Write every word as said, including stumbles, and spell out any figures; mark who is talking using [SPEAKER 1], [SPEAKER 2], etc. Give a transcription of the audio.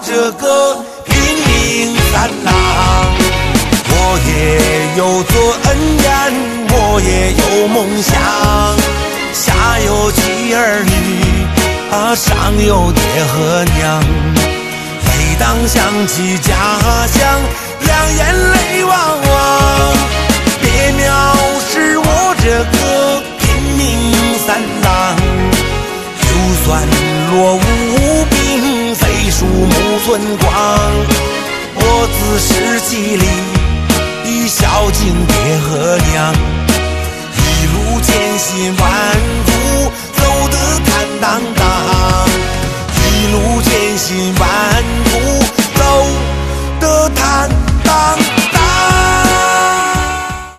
[SPEAKER 1] 这个拼命三郎。我也有做恩人，我也有梦想，下有妻儿女啊，上有爹和娘。每当想起家乡，两眼泪汪汪。别藐视我这个拼命三郎，就算落无兵，非属木寸光，我自十七里孝敬爹和娘，一路艰辛万